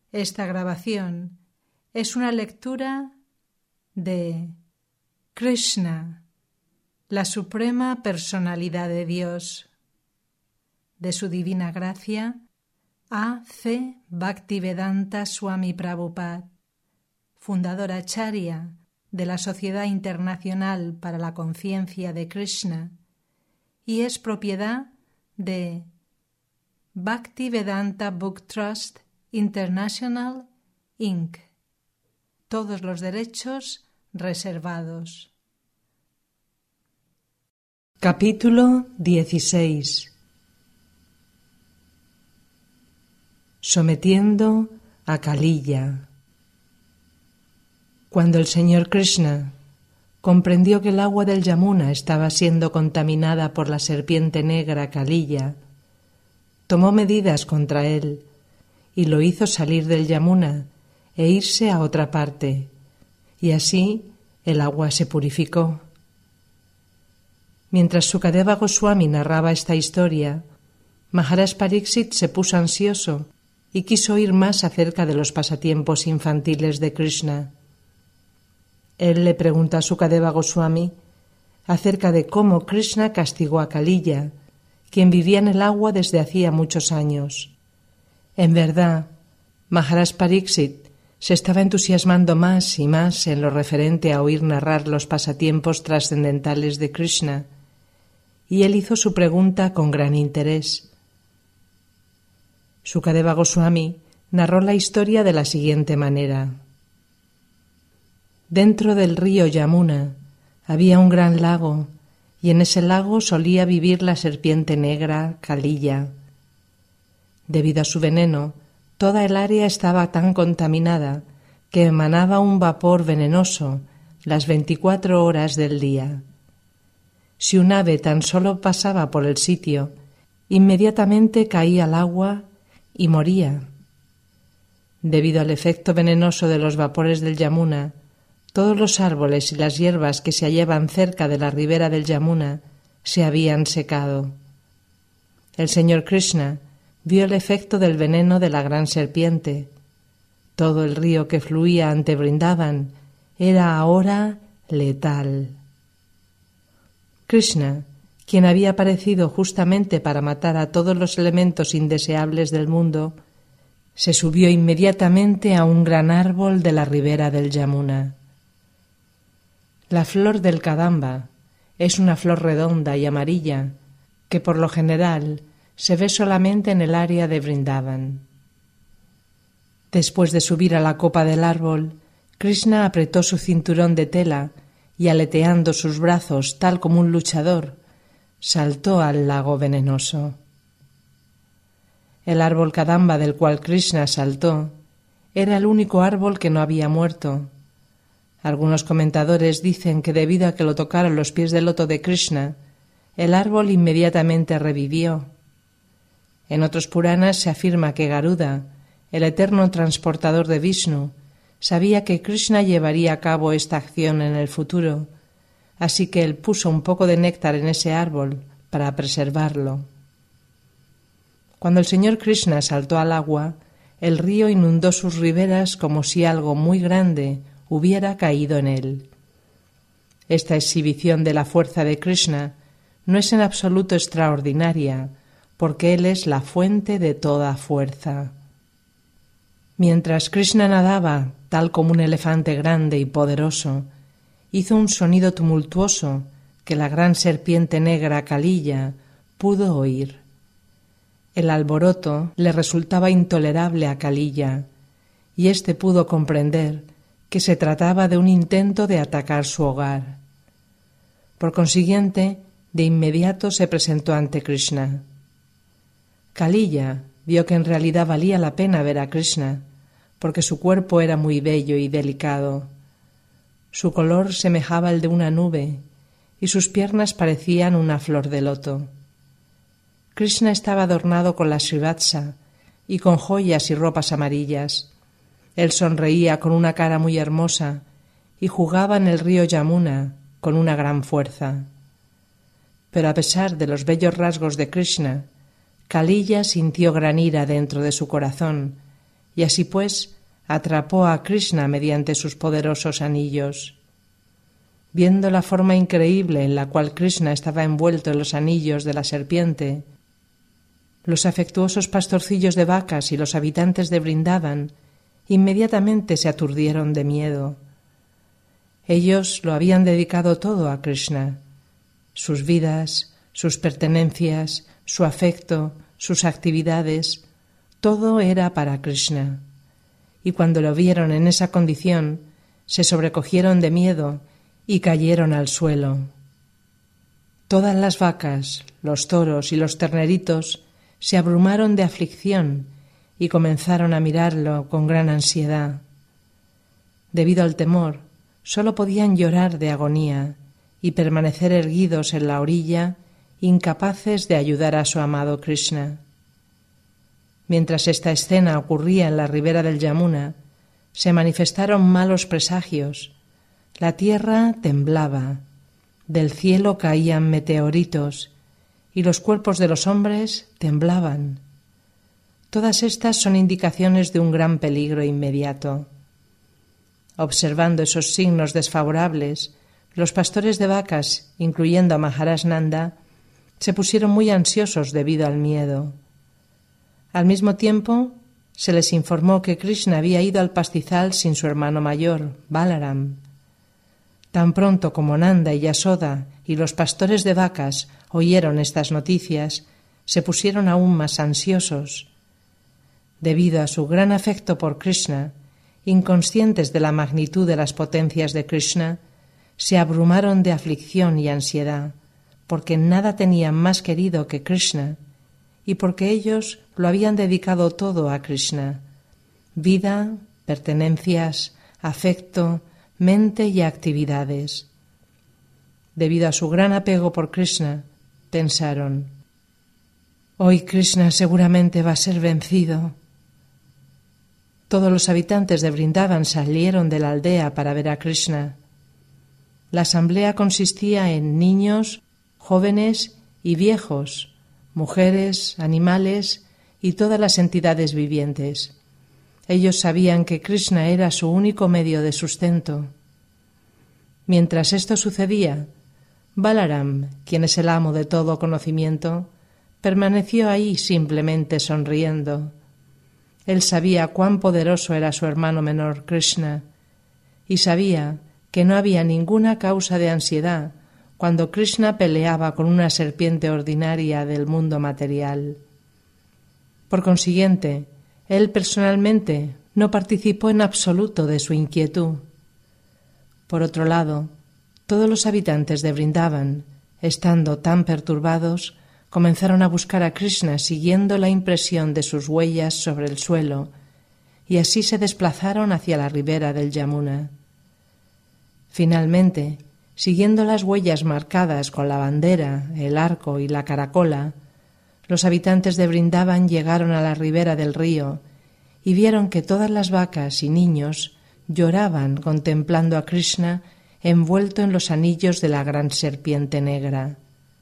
Esta grabación es una lectura de Krishna, la suprema personalidad de Dios, de su divina gracia, A.C. Bhaktivedanta Swami Prabhupada, fundador acharya de la Sociedad Internacional para la Conciencia de Krishna, y es propiedad de Bhaktivedanta Book Trust International, Inc. Todos los derechos reservados. Capítulo 16. Sometiendo a Kaliya. Cuando el señor Krishna comprendió que el agua del Yamuna estaba siendo contaminada por la serpiente negra Kaliya, tomó medidas contra él y lo hizo salir del Yamuna e irse a otra parte, y así el agua se purificó. Mientras Sukadeva Goswami narraba esta historia, Maharaj Pariksit se puso ansioso y quiso oír más acerca de los pasatiempos infantiles de Krishna. Él le preguntó a Sukadeva Goswami acerca de cómo Krishna castigó a Kaliya, quien vivía en el agua desde hacía muchos años. En verdad, Maharaj Pariksit se estaba entusiasmando más y más en lo referente a oír narrar los pasatiempos trascendentales de Krishna, y él hizo su pregunta con gran interés. Sukadeva Goswami narró la historia de la siguiente manera. Dentro del río Yamuna había un gran lago, y en ese lago solía vivir la serpiente negra Kaliya. Debido a su veneno, toda el área estaba tan contaminada que emanaba un vapor venenoso las 24 horas del día. Si un ave tan solo pasaba por el sitio, inmediatamente caía al agua y moría. Debido al efecto venenoso de los vapores del Yamuna, todos los árboles y las hierbas que se hallaban cerca de la ribera del Yamuna se habían secado. El señor Krishna vio el efecto del veneno de la gran serpiente. Todo el río que fluía ante Vrindavan era ahora letal. Krishna, quien había aparecido justamente para matar a todos los elementos indeseables del mundo, se subió inmediatamente a un gran árbol de la ribera del Yamuna. La flor del kadamba es una flor redonda y amarilla que por lo general se ve solamente en el área de Vrindavan. Después de subir a la copa del árbol, Krishna apretó su cinturón de tela y, aleteando sus brazos tal como un luchador, saltó al lago venenoso. El árbol kadamba del cual Krishna saltó era el único árbol que no había muerto. Algunos comentadores dicen que debido a que lo tocaron los pies del loto de Krishna, el árbol inmediatamente revivió. En otros Puranas se afirma que Garuda, el eterno transportador de Vishnu, sabía que Krishna llevaría a cabo esta acción en el futuro, así que él puso un poco de néctar en ese árbol para preservarlo. Cuando el señor Krishna saltó al agua, el río inundó sus riberas como si algo muy grande hubiera caído en él. Esta exhibición de la fuerza de Krishna no es en absoluto extraordinaria, porque él es la fuente de toda fuerza. Mientras Krishna nadaba, tal como un elefante grande y poderoso, hizo un sonido tumultuoso que la gran serpiente negra Kaliya pudo oír. El alboroto le resultaba intolerable a Kaliya, y éste pudo comprender que se trataba de un intento de atacar su hogar. Por consiguiente, de inmediato se presentó ante Krishna. Kaliya vio que en realidad valía la pena ver a Krishna, porque su cuerpo era muy bello y delicado. Su color semejaba el de una nube, y sus piernas parecían una flor de loto. Krishna estaba adornado con la srivatsa y con joyas y ropas amarillas. Él sonreía con una cara muy hermosa y jugaba en el río Yamuna con una gran fuerza. Pero a pesar de los bellos rasgos de Krishna, Kaliya sintió gran ira dentro de su corazón y así pues atrapó a Krishna mediante sus poderosos anillos. Viendo la forma increíble en la cual Krishna estaba envuelto en los anillos de la serpiente, los afectuosos pastorcillos de vacas y los habitantes de Vrindavan inmediatamente se aturdieron de miedo. Ellos lo habían dedicado todo a Krishna. Sus vidas, sus pertenencias, su afecto, sus actividades, todo era para Krishna. Y cuando lo vieron en esa condición, se sobrecogieron de miedo y cayeron al suelo. Todas las vacas, los toros y los terneritos se abrumaron de aflicción y comenzaron a mirarlo con gran ansiedad. Debido al temor, sólo podían llorar de agonía y permanecer erguidos en la orilla, incapaces de ayudar a su amado Krishna. Mientras esta escena ocurría en la ribera del Yamuna, se manifestaron malos presagios. La tierra temblaba, del cielo caían meteoritos y los cuerpos de los hombres temblaban. Todas estas son indicaciones de un gran peligro inmediato. Observando esos signos desfavorables, los pastores de vacas, incluyendo a Maharaj Nanda, se pusieron muy ansiosos debido al miedo. Al mismo tiempo, se les informó que Krishna había ido al pastizal sin su hermano mayor, Balaram. Tan pronto como Nanda y Yasoda y los pastores de vacas oyeron estas noticias, se pusieron aún más ansiosos. Debido a su gran afecto por Krishna, inconscientes de la magnitud de las potencias de Krishna, se abrumaron de aflicción y ansiedad, porque nada tenían más querido que Krishna, y porque ellos lo habían dedicado todo a Krishna: vida, pertenencias, afecto, mente y actividades. Debido a su gran apego por Krishna, pensaron: hoy Krishna seguramente va a ser vencido. Todos los habitantes de Vrindavan salieron de la aldea para ver a Krishna. La asamblea consistía en niños, jóvenes y viejos, mujeres, animales y todas las entidades vivientes. Ellos sabían que Krishna era su único medio de sustento. Mientras esto sucedía, Balaram, quien es el amo de todo conocimiento, permaneció ahí simplemente sonriendo. Él sabía cuán poderoso era su hermano menor Krishna y sabía que no había ninguna causa de ansiedad cuando Krishna peleaba con una serpiente ordinaria del mundo material. Por consiguiente, él personalmente no participó en absoluto de su inquietud. Por otro lado, todos los habitantes de Vrindavan, estando tan perturbados, comenzaron a buscar a Krishna siguiendo la impresión de sus huellas sobre el suelo, y así se desplazaron hacia la ribera del Yamuna. Finalmente, siguiendo las huellas marcadas con la bandera, el arco y la caracola, los habitantes de Vrindavan llegaron a la ribera del río y vieron que todas las vacas y niños lloraban contemplando a Krishna envuelto en los anillos de la gran serpiente negra.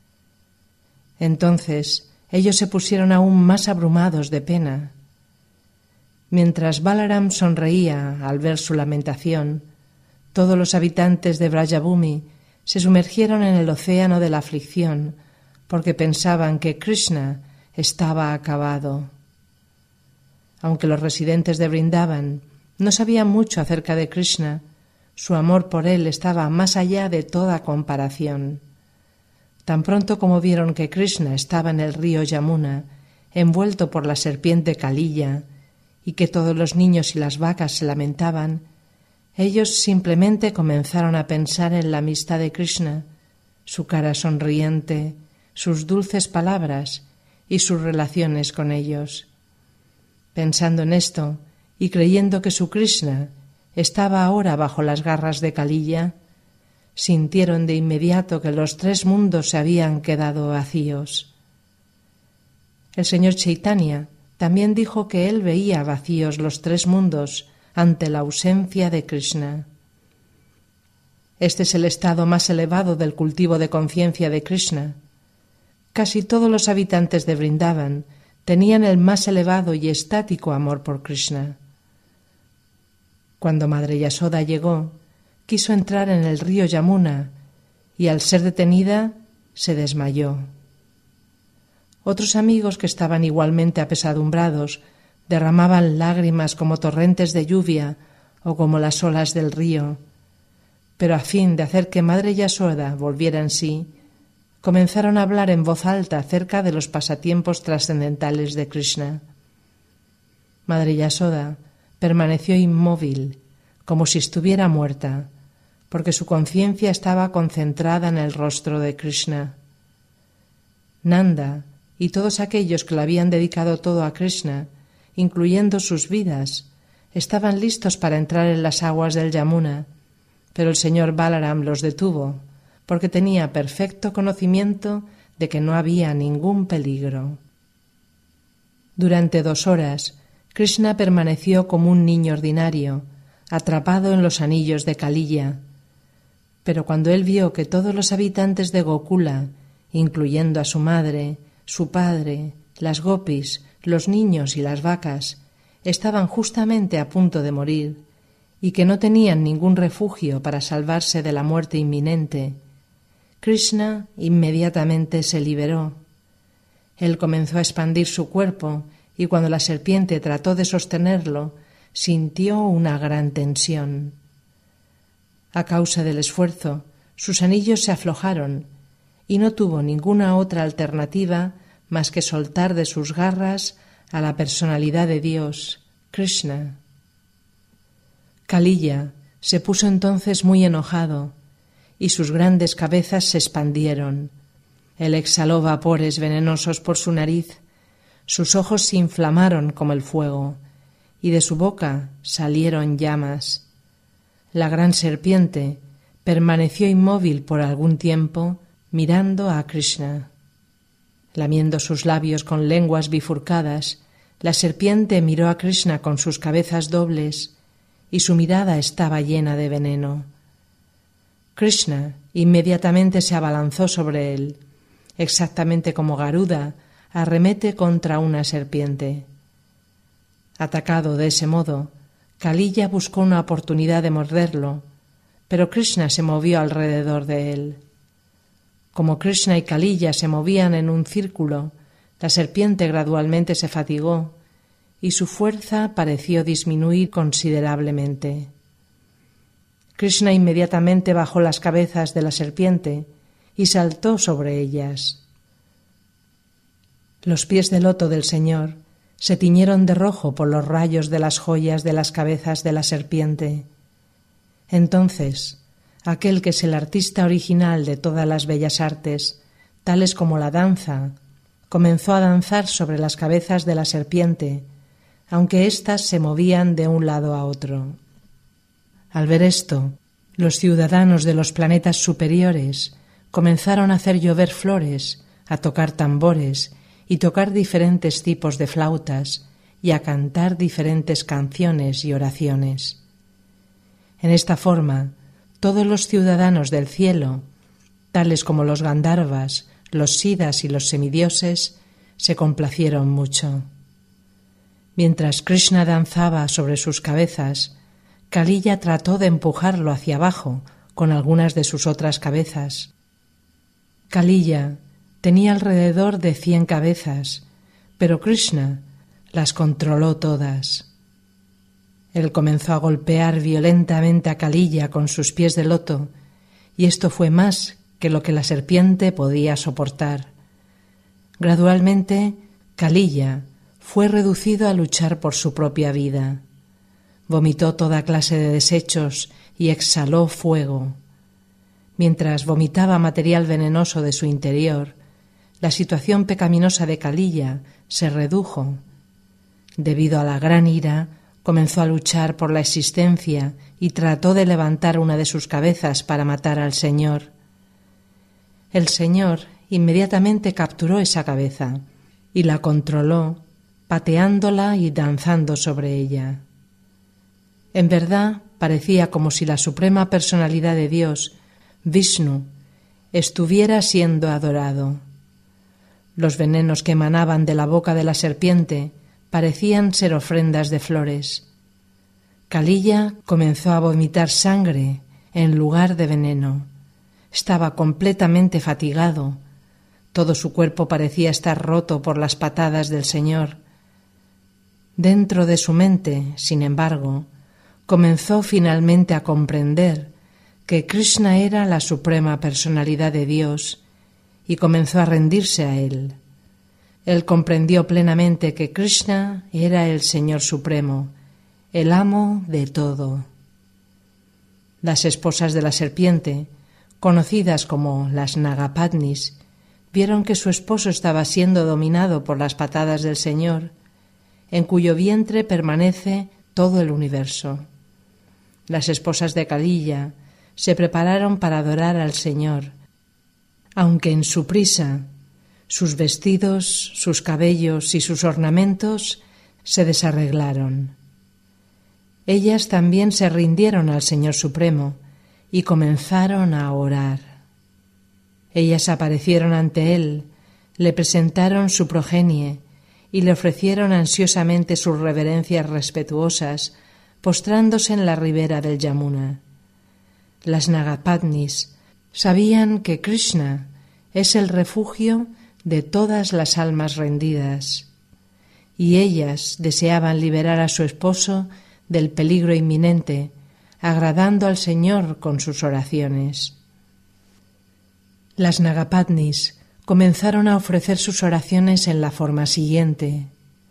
Entonces ellos se pusieron aún más abrumados de pena. Mientras Balaram sonreía al ver su lamentación, todos los habitantes de Brajabhumi se sumergieron en el océano de la aflicción porque pensaban que Krishna estaba acabado. Aunque los residentes de Vrindavan no sabían mucho acerca de Krishna, su amor por él estaba más allá de toda comparación. Tan pronto como vieron que Krishna estaba en el río Yamuna, envuelto por la serpiente Kaliya, y que todos los niños y las vacas se lamentaban, ellos simplemente comenzaron a pensar en la amistad de Krishna, su cara sonriente, sus dulces palabras y sus relaciones con ellos. Pensando en esto y creyendo que su Krishna estaba ahora bajo las garras de Kaliya, sintieron de inmediato que los tres mundos se habían quedado vacíos. El señor Chaitanya también dijo que él veía vacíos los tres mundos ante la ausencia de Krishna. Este es el estado más elevado del cultivo de conciencia de Krishna. Casi todos los habitantes de Vrindavan tenían el más elevado y estático amor por Krishna. Cuando Madre Yasoda llegó, quiso entrar en el río Yamuna y al ser detenida se desmayó. Otros amigos que estaban igualmente apesadumbrados derramaban lágrimas como torrentes de lluvia o como las olas del río, pero a fin de hacer que Madre Yasoda volviera en sí, comenzaron a hablar en voz alta acerca de los pasatiempos trascendentales de Krishna. Madre Yasoda permaneció inmóvil, como si estuviera muerta, porque su conciencia estaba concentrada en el rostro de Krishna. Nanda y todos aquellos que le habían dedicado todo a Krishna, incluyendo sus vidas, estaban listos para entrar en las aguas del Yamuna, pero el señor Balaram los detuvo, porque tenía perfecto conocimiento de que no había ningún peligro. Durante 2 horas, Krishna permaneció como un niño ordinario, atrapado en los anillos de Kaliya. Pero cuando él vio que todos los habitantes de Gokula, incluyendo a su madre, su padre, las gopis, los niños y las vacas, estaban justamente a punto de morir, y que no tenían ningún refugio para salvarse de la muerte inminente, Krishna inmediatamente se liberó. Él comenzó a expandir su cuerpo y cuando la serpiente trató de sostenerlo, sintió una gran tensión. A causa del esfuerzo, sus anillos se aflojaron y no tuvo ninguna otra alternativa más que soltar de sus garras a la personalidad de Dios, Krishna. Kaliya se puso entonces muy enojado y sus grandes cabezas se expandieron. Él exhaló vapores venenosos por su nariz, sus ojos se inflamaron como el fuego y de su boca salieron llamas. La gran serpiente permaneció inmóvil por algún tiempo mirando a Krishna. Lamiendo sus labios con lenguas bifurcadas, la serpiente miró a Krishna con sus cabezas dobles y su mirada estaba llena de veneno. Krishna inmediatamente se abalanzó sobre él, exactamente como Garuda arremete contra una serpiente. Atacado de ese modo, Kaliya buscó una oportunidad de morderlo, pero Krishna se movió alrededor de él. Como Krishna y Kaliya se movían en un círculo, la serpiente gradualmente se fatigó y su fuerza pareció disminuir considerablemente. Krishna inmediatamente bajó las cabezas de la serpiente y saltó sobre ellas. Los pies de loto del Señor se tiñeron de rojo por los rayos de las joyas de las cabezas de la serpiente. Entonces, aquel que es el artista original de todas las bellas artes, tales como la danza, comenzó a danzar sobre las cabezas de la serpiente, aunque éstas se movían de un lado a otro. Al ver esto, los ciudadanos de los planetas superiores comenzaron a hacer llover flores, a tocar tambores y tocar diferentes tipos de flautas y a cantar diferentes canciones y oraciones. En esta forma, todos los ciudadanos del cielo, tales como los Gandharvas, los Siddhas y los semidioses, se complacieron mucho. Mientras Krishna danzaba sobre sus cabezas, Kaliya trató de empujarlo hacia abajo con algunas de sus otras cabezas. Kaliya tenía alrededor de 100 cabezas, pero Krishna las controló todas. Él comenzó a golpear violentamente a Kaliya con sus pies de loto, y esto fue más que lo que la serpiente podía soportar. Gradualmente, Kaliya fue reducido a luchar por su propia vida. Vomitó toda clase de desechos y exhaló fuego. Mientras vomitaba material venenoso de su interior, la situación pecaminosa de Kaliya se redujo. Debido a la gran ira, comenzó a luchar por la existencia y trató de levantar una de sus cabezas para matar al Señor. El Señor inmediatamente capturó esa cabeza y la controló, pateándola y danzando sobre ella. En verdad, parecía como si la suprema personalidad de Dios, Vishnu, estuviera siendo adorado. Los venenos que emanaban de la boca de la serpiente parecían ser ofrendas de flores. Kalila comenzó a vomitar sangre en lugar de veneno. Estaba completamente fatigado. Todo su cuerpo parecía estar roto por las patadas del Señor. Dentro de su mente, sin embargo, comenzó finalmente a comprender que Krishna era la suprema personalidad de Dios y comenzó a rendirse a él. Él comprendió plenamente que Krishna era el Señor Supremo, el amo de todo. Las esposas de la serpiente, conocidas como las Nagapatnis, vieron que su esposo estaba siendo dominado por las patadas del Señor, en cuyo vientre permanece todo el universo. Las esposas de Kalila se prepararon para adorar al Señor, aunque en su prisa sus vestidos, sus cabellos y sus ornamentos se desarreglaron. Ellas también se rindieron al Señor Supremo y comenzaron a orar. Ellas aparecieron ante él, le presentaron su progenie y le ofrecieron ansiosamente sus reverencias respetuosas, postrándose en la ribera del Yamuna. Las Nagapatnis sabían que Krishna es el refugio de todas las almas rendidas, y ellas deseaban liberar a su esposo del peligro inminente, agradando al Señor con sus oraciones. Las Nagapatnis comenzaron a ofrecer sus oraciones en la forma siguiente: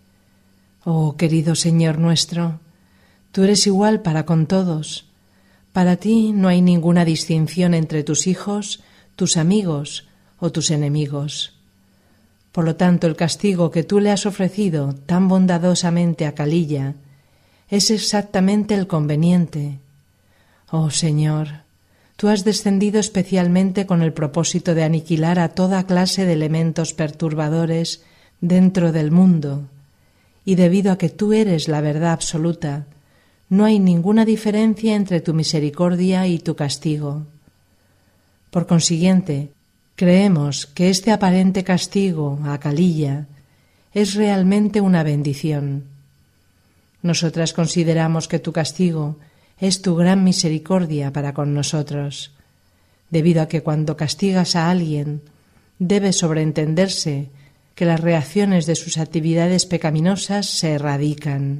Oh querido Señor nuestro, tú eres igual para con todos. Para ti no hay ninguna distinción entre tus hijos, tus amigos o tus enemigos. Por lo tanto, el castigo que tú le has ofrecido tan bondadosamente a Kalila es exactamente el conveniente. Oh Señor, tú has descendido especialmente con el propósito de aniquilar a toda clase de elementos perturbadores dentro del mundo, y debido a que tú eres la verdad absoluta, no hay ninguna diferencia entre tu misericordia y tu castigo. Por consiguiente, creemos que este aparente castigo a Kalila es realmente una bendición. Nosotras consideramos que tu castigo es tu gran misericordia para con nosotros, debido a que cuando castigas a alguien debe sobreentenderse que las reacciones de sus actividades pecaminosas se erradican.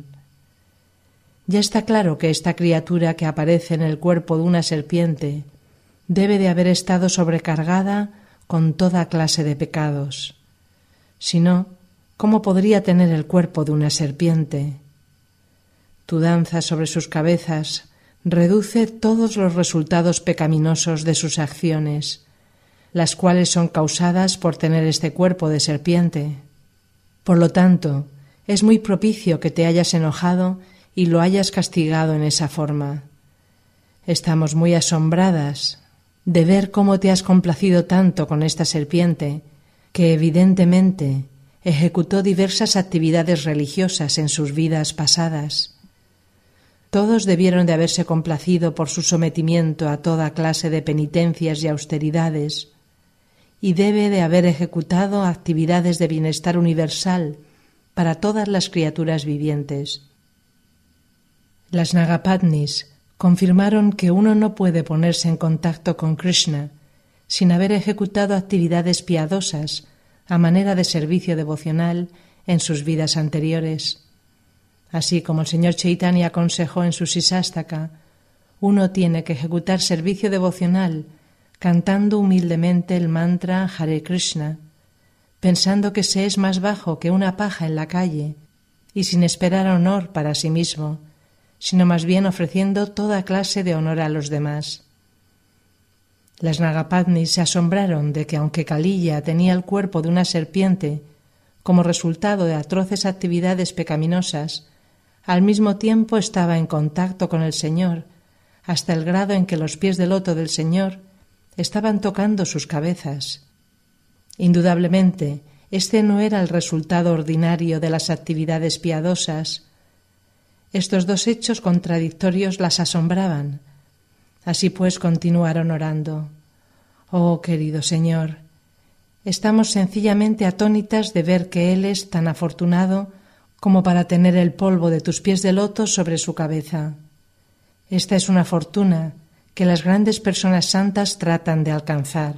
Ya está claro que esta criatura que aparece en el cuerpo de una serpiente debe de haber estado sobrecargada con toda clase de pecados. Si no, ¿cómo podría tener el cuerpo de una serpiente? Tu danza sobre sus cabezas reduce todos los resultados pecaminosos de sus acciones, las cuales son causadas por tener este cuerpo de serpiente. Por lo tanto, es muy propicio que te hayas enojado y lo hayas castigado en esa forma. Estamos muy asombradas de ver cómo te has complacido tanto con esta serpiente, que evidentemente ejecutó diversas actividades religiosas en sus vidas pasadas. Todos debieron de haberse complacido por su sometimiento a toda clase de penitencias y austeridades, y debe de haber ejecutado actividades de bienestar universal para todas las criaturas vivientes. Las Nagapatnis confirmaron que uno no puede ponerse en contacto con Krishna sin haber ejecutado actividades piadosas a manera de servicio devocional en sus vidas anteriores. Así como el señor Chaitanya aconsejó en su Sisastaka, uno tiene que ejecutar servicio devocional cantando humildemente el mantra Hare Krishna, pensando que se es más bajo que una paja en la calle y sin esperar honor para sí mismo, sino más bien ofreciendo toda clase de honor a los demás. Las Nagapatnis se asombraron de que aunque Kalila tenía el cuerpo de una serpiente como resultado de atroces actividades pecaminosas, al mismo tiempo estaba en contacto con el Señor, hasta el grado en que los pies de loto del Señor estaban tocando sus cabezas. Indudablemente, este no era el resultado ordinario de las actividades piadosas. Estos dos hechos contradictorios las asombraban. Así pues continuaron orando. Oh querido Señor, estamos sencillamente atónitas de ver que Él es tan afortunado como para tener el polvo de tus pies de loto sobre su cabeza. Esta es una fortuna que las grandes personas santas tratan de alcanzar.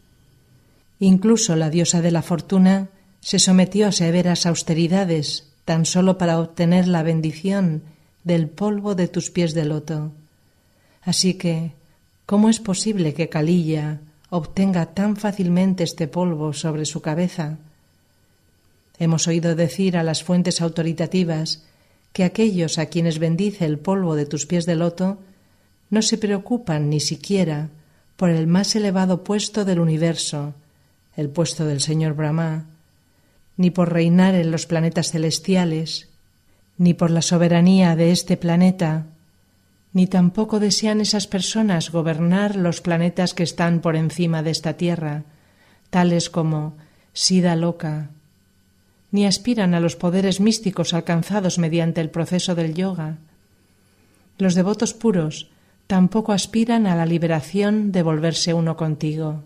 Incluso la diosa de la fortuna se sometió a severas austeridades tan solo para obtener la bendición del polvo de tus pies de loto. Así que, ¿cómo es posible que Kalila obtenga tan fácilmente este polvo sobre su cabeza? Hemos oído decir a las fuentes autoritativas que aquellos a quienes bendice el polvo de tus pies de loto no se preocupan ni siquiera por el más elevado puesto del universo, el puesto del señor Brahma, ni por reinar en los planetas celestiales, ni por la soberanía de este planeta, ni tampoco desean esas personas gobernar los planetas que están por encima de esta tierra, tales como Siddha Loka, ni aspiran a los poderes místicos alcanzados mediante el proceso del yoga. Los devotos puros tampoco aspiran a la liberación de volverse uno contigo.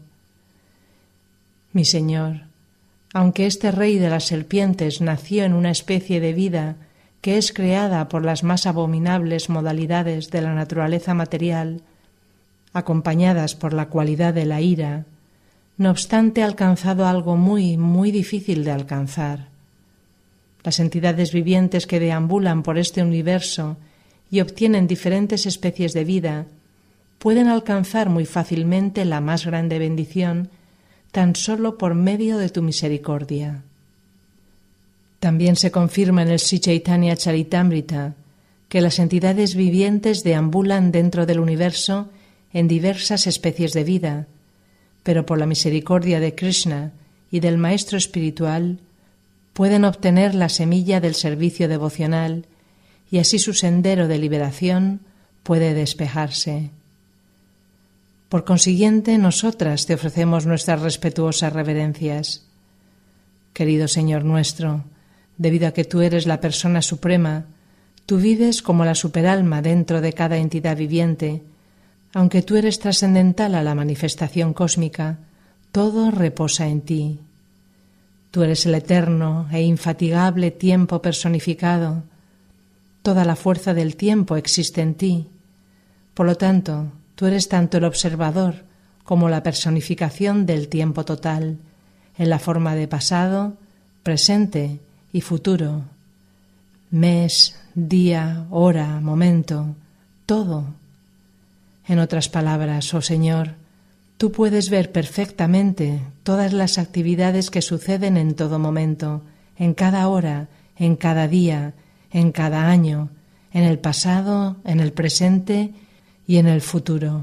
Mi Señor, aunque este rey de las serpientes nació en una especie de vida que es creada por las más abominables modalidades de la naturaleza material, acompañadas por la cualidad de la ira, no obstante ha alcanzado algo muy, muy difícil de alcanzar. Las entidades vivientes que deambulan por este universo y obtienen diferentes especies de vida pueden alcanzar muy fácilmente la más grande bendición tan solo por medio de tu misericordia. También se confirma en el Sri Chaitanya Charitamrita que las entidades vivientes deambulan dentro del universo en diversas especies de vida, pero por la misericordia de Krishna y del Maestro espiritual pueden obtener la semilla del servicio devocional y así su sendero de liberación puede despejarse. Por consiguiente, nosotras te ofrecemos nuestras respetuosas reverencias. Querido Señor nuestro, debido a que tú eres la persona suprema, tú vives como la superalma dentro de cada entidad viviente. Aunque tú eres trascendental a la manifestación cósmica, todo reposa en ti. Tú eres el eterno e infatigable tiempo personificado. Toda la fuerza del tiempo existe en ti. Por lo tanto, tú eres tanto el observador como la personificación del tiempo total, en la forma de pasado, presente y futuro. Mes, día, hora, momento, todo. En otras palabras, oh Señor, tú puedes ver perfectamente todas las actividades que suceden en todo momento, en cada hora, en cada día, en cada año, en el pasado, en el presente y en el futuro.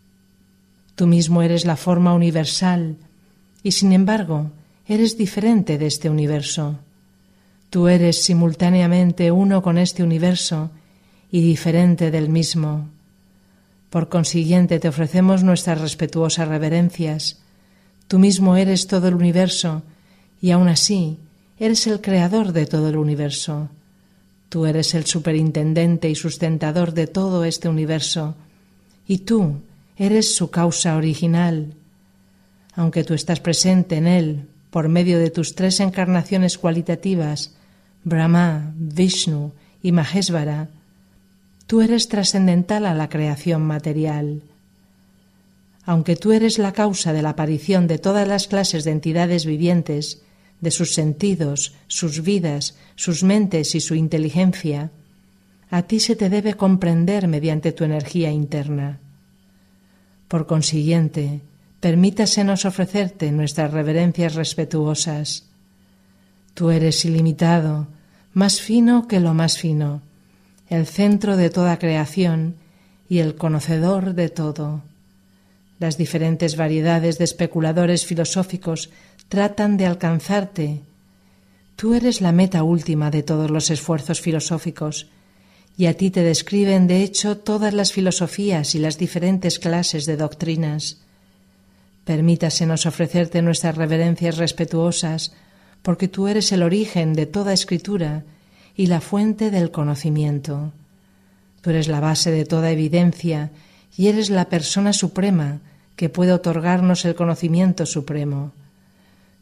Tú mismo eres la forma universal y, sin embargo, eres diferente de este universo. Tú eres simultáneamente uno con este universo y diferente del mismo. Por consiguiente, te ofrecemos nuestras respetuosas reverencias. Tú mismo eres todo el universo y aún así eres el creador de todo el universo. Tú eres el superintendente y sustentador de todo este universo y tú eres su causa original. Aunque tú estás presente en él por medio de tus tres encarnaciones cualitativas, Brahma, Vishnu y Maheshvara, tú eres trascendental a la creación material. Aunque tú eres la causa de la aparición de todas las clases de entidades vivientes, de sus sentidos, sus vidas, sus mentes y su inteligencia, a ti se te debe comprender mediante tu energía interna. Por consiguiente, permítasenos ofrecerte nuestras reverencias respetuosas. Tú eres ilimitado, más fino que lo más fino, el centro de toda creación y el conocedor de todo. Las diferentes variedades de especuladores filosóficos tratan de alcanzarte. Tú eres la meta última de todos los esfuerzos filosóficos, y a ti te describen, de hecho, todas las filosofías y las diferentes clases de doctrinas. Permítasenos ofrecerte nuestras reverencias respetuosas, porque tú eres el origen de toda escritura y la fuente del conocimiento. Tú eres la base de toda evidencia y eres la persona suprema que puede otorgarnos el conocimiento supremo.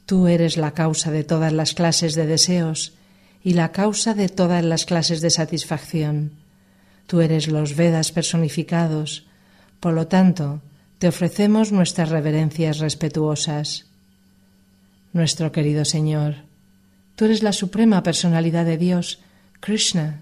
Tú eres la causa de todas las clases de deseos y la causa de todas las clases de satisfacción. Tú eres los Vedas personificados. Por lo tanto, te ofrecemos nuestras reverencias respetuosas. Nuestro querido Señor, tú eres la suprema personalidad de Dios, Krishna,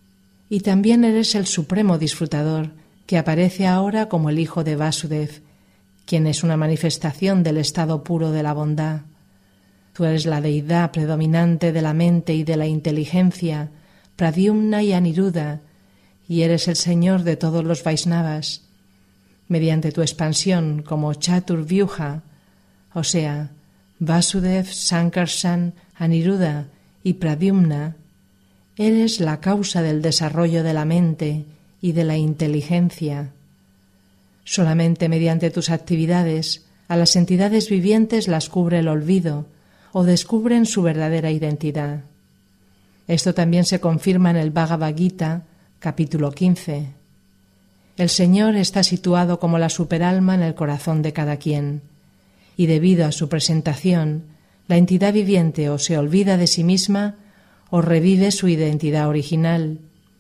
y también eres el supremo disfrutador que aparece ahora como el hijo de Vasudev, quien es una manifestación del estado puro de la bondad. Tú eres la deidad predominante de la mente y de la inteligencia, Pradyumna y Aniruddha, y eres el Señor de todos los Vaisnavas. Mediante tu expansión como Chaturvyuha, o sea, Vasudev, Sankarshan, Aniruddha y Pradyumna, eres la causa del desarrollo de la mente y de la inteligencia. Solamente mediante tus actividades a las entidades vivientes las cubre el olvido o descubren su verdadera identidad. Esto también se confirma en el Bhagavad Gita, capítulo 15. El Señor está situado como la superalma en el corazón de cada quien, y debido a su presentación, la entidad viviente o se olvida de sí misma o revive su identidad original.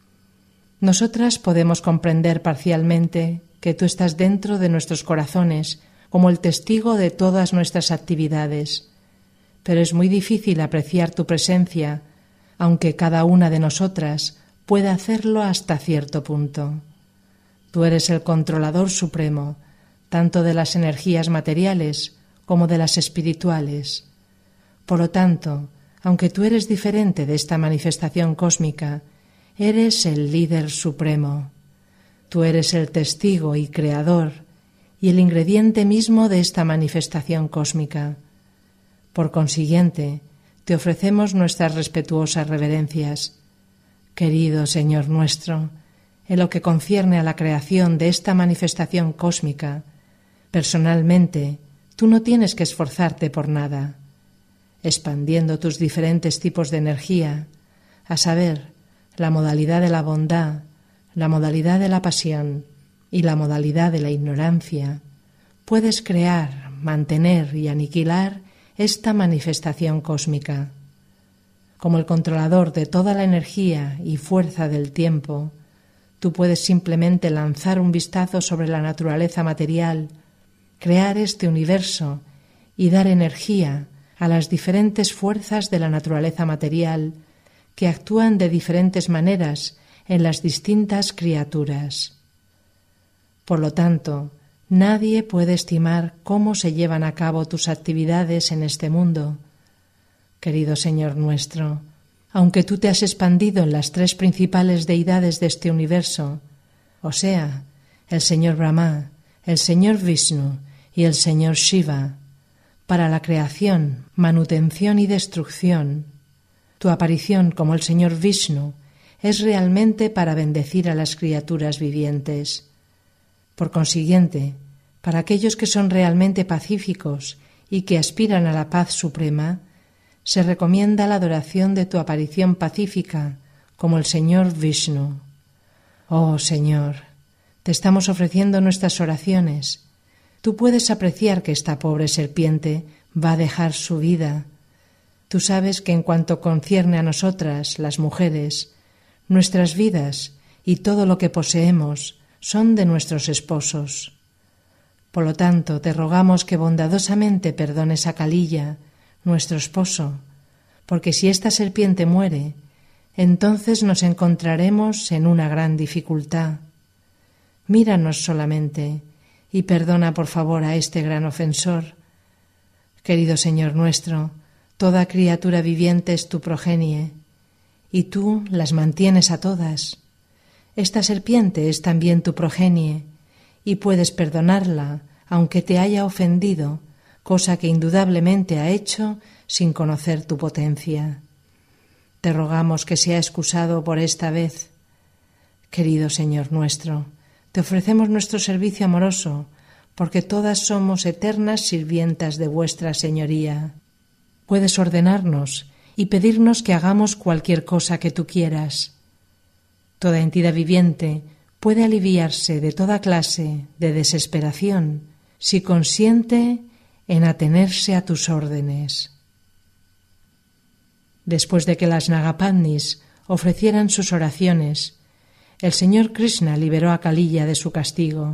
Nosotras podemos comprender parcialmente que tú estás dentro de nuestros corazones como el testigo de todas nuestras actividades, pero es muy difícil apreciar tu presencia, aunque cada una de nosotras pueda hacerlo hasta cierto punto. Tú eres el controlador supremo, tanto de las energías materiales como de las espirituales. Por lo tanto, aunque tú eres diferente de esta manifestación cósmica, eres el líder supremo. Tú eres el testigo y creador y el ingrediente mismo de esta manifestación cósmica. Por consiguiente, te ofrecemos nuestras respetuosas reverencias. Querido Señor nuestro, en lo que concierne a la creación de esta manifestación cósmica, personalmente, tú no tienes que esforzarte por nada. Expandiendo tus diferentes tipos de energía, a saber, la modalidad de la bondad, la modalidad de la pasión y la modalidad de la ignorancia, puedes crear, mantener y aniquilar esta manifestación cósmica. Como el controlador de toda la energía y fuerza del tiempo, tú puedes simplemente lanzar un vistazo sobre la naturaleza material, crear este universo y dar energía a las diferentes fuerzas de la naturaleza material que actúan de diferentes maneras en las distintas criaturas. Por lo tanto, nadie puede estimar cómo se llevan a cabo tus actividades en este mundo. Querido Señor nuestro, aunque tú te has expandido en las tres principales deidades de este universo, o sea, el Señor Brahma, el Señor Vishnu y el Señor Shiva, para la creación, manutención y destrucción, tu aparición como el Señor Vishnu es realmente para bendecir a las criaturas vivientes. Por consiguiente, para aquellos que son realmente pacíficos y que aspiran a la paz suprema, se recomienda la adoración de tu aparición pacífica como el Señor Vishnu. Oh Señor, te estamos ofreciendo nuestras oraciones. Tú puedes apreciar que esta pobre serpiente va a dejar su vida. Tú sabes que en cuanto concierne a nosotras, las mujeres, nuestras vidas y todo lo que poseemos son de nuestros esposos. Por lo tanto, te rogamos que bondadosamente perdones a Kalila, nuestro esposo, porque si esta serpiente muere, entonces nos encontraremos en una gran dificultad. Míranos solamente y perdona por favor a este gran ofensor. Querido Señor nuestro, toda criatura viviente es tu progenie, y tú las mantienes a todas. Esta serpiente es también tu progenie, y puedes perdonarla, aunque te haya ofendido, cosa que indudablemente ha hecho sin conocer tu potencia. Te rogamos que sea excusado por esta vez. Querido Señor nuestro, te ofrecemos nuestro servicio amoroso, porque todas somos eternas sirvientas de vuestra Señoría. Puedes ordenarnos y pedirnos que hagamos cualquier cosa que tú quieras. Toda entidad viviente puede aliviarse de toda clase de desesperación si consiente en atenerse a tus órdenes. Después de que las Nagapatnis ofrecieran sus oraciones, el señor Krishna liberó a Kaliya de su castigo.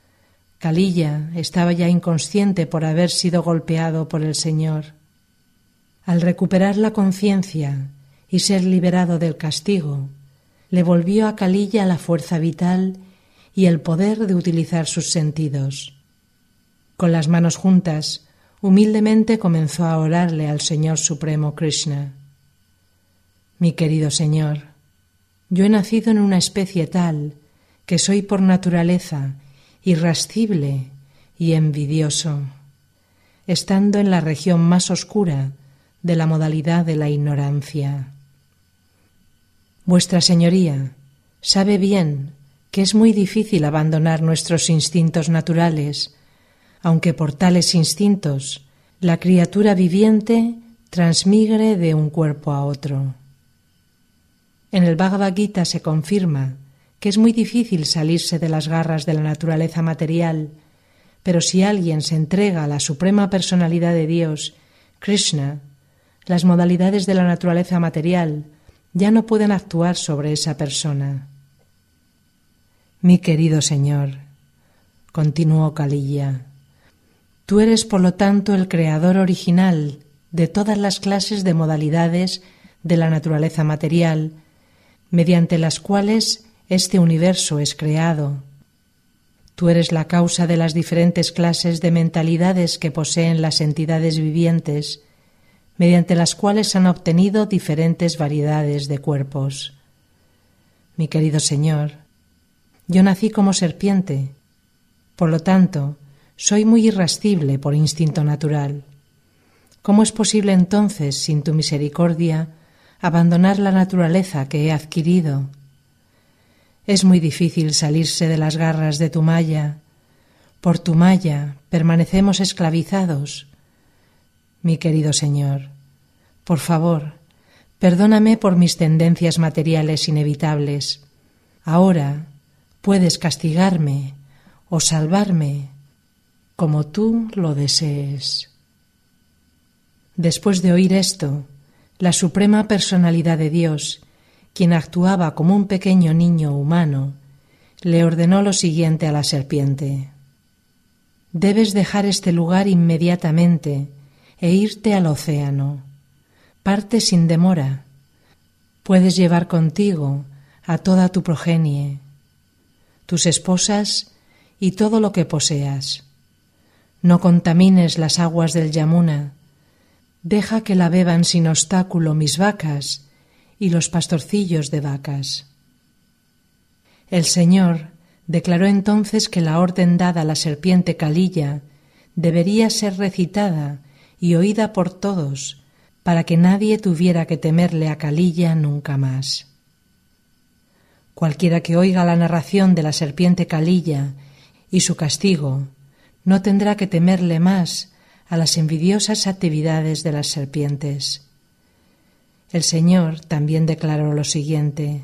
Kaliya estaba ya inconsciente por haber sido golpeado por el Señor. Al recuperar la conciencia y ser liberado del castigo, le volvió a Kaliya la fuerza vital y el poder de utilizar sus sentidos. Con las manos juntas, humildemente comenzó a orarle al Señor Supremo Krishna. Mi querido Señor, yo he nacido en una especie tal que soy por naturaleza irascible y envidioso, estando en la región más oscura de la modalidad de la ignorancia. Vuestra Señoría sabe bien que es muy difícil abandonar nuestros instintos naturales, aunque por tales instintos la criatura viviente transmigre de un cuerpo a otro. En el Bhagavad Gita se confirma que es muy difícil salirse de las garras de la naturaleza material, pero si alguien se entrega a la suprema personalidad de Dios, Krishna, las modalidades de la naturaleza material ya no pueden actuar sobre esa persona. Mi querido Señor, continuó Kaliya, tú eres por lo tanto el creador original de todas las clases de modalidades de la naturaleza material, mediante las cuales este universo es creado. Tú eres la causa de las diferentes clases de mentalidades que poseen las entidades vivientes, mediante las cuales han obtenido diferentes variedades de cuerpos. Mi querido Señor, yo nací como serpiente, por lo tanto, soy muy irascible por instinto natural. ¿Cómo es posible entonces, sin tu misericordia, abandonar la naturaleza que he adquirido? Es muy difícil salirse de las garras de tu malla. Por tu malla permanecemos esclavizados. Mi querido Señor, por favor, perdóname por mis tendencias materiales inevitables. Ahora puedes castigarme o salvarme como tú lo desees. Después de oír esto, la suprema personalidad de Dios, quien actuaba como un pequeño niño humano, le ordenó lo siguiente a la serpiente: debes dejar este lugar inmediatamente e irte al océano. Parte sin demora. Puedes llevar contigo a toda tu progenie, tus esposas y todo lo que poseas. No contamines las aguas del Yamuna. Deja que la beban sin obstáculo mis vacas y los pastorcillos de vacas. El Señor declaró entonces que la orden dada a la serpiente Kaliya debería ser recitada y oída por todos, para que nadie tuviera que temerle a Kaliya nunca más. Cualquiera que oiga la narración de la serpiente Kaliya y su castigo no tendrá que temerle más a las envidiosas actividades de las serpientes. El Señor también declaró lo siguiente: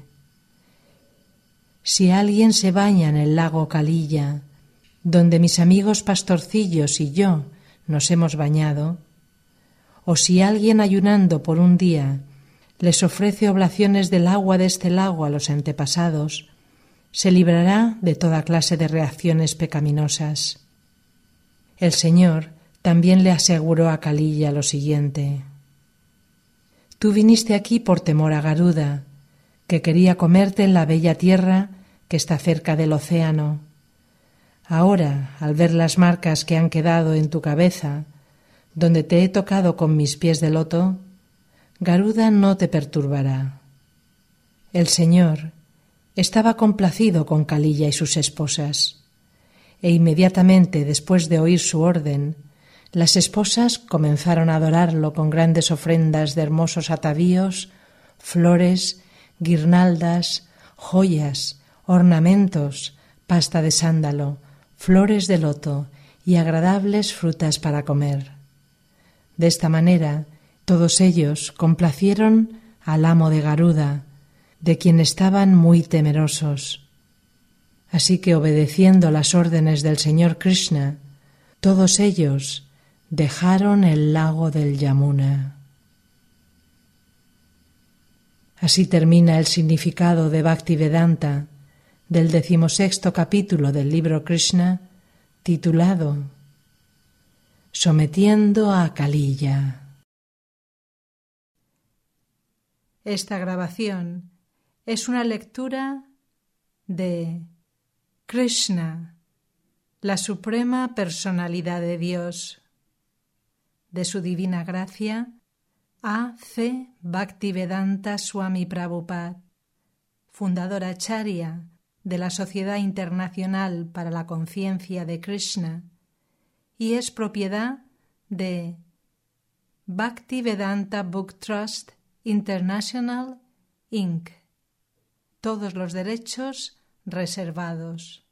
si alguien se baña en el lago Kaliya, donde mis amigos pastorcillos y yo nos hemos bañado, o si alguien ayunando por un día les ofrece oblaciones del agua de este lago a los antepasados, se librará de toda clase de reacciones pecaminosas. El Señor también le aseguró a Kaliya lo siguiente: tú viniste aquí por temor a Garuda, que quería comerte en la bella tierra que está cerca del océano. Ahora, al ver las marcas que han quedado en tu cabeza, donde te he tocado con mis pies de loto, Garuda no te perturbará. El Señor estaba complacido con Kaliya y sus esposas, e inmediatamente después de oír su orden, las esposas comenzaron a adorarlo con grandes ofrendas de hermosos atavíos, flores, guirnaldas, joyas, ornamentos, pasta de sándalo, flores de loto y agradables frutas para comer. De esta manera, todos ellos complacieron al amo de Garuda, de quien estaban muy temerosos. Así que, obedeciendo las órdenes del Señor Krishna, todos ellos, dejaron el lago del Yamuna. Así termina el significado de Bhaktivedanta del 16º capítulo del libro Krishna, titulado Sometiendo a Kaliya. Esta grabación es una lectura de Krishna, la Suprema Personalidad de Dios, de su Divina Gracia, A. C. Bhaktivedanta Swami Prabhupada, fundador acharya de la Sociedad Internacional para la Conciencia de Krishna, y es propiedad de Bhaktivedanta Book Trust International, Inc. Todos los derechos reservados.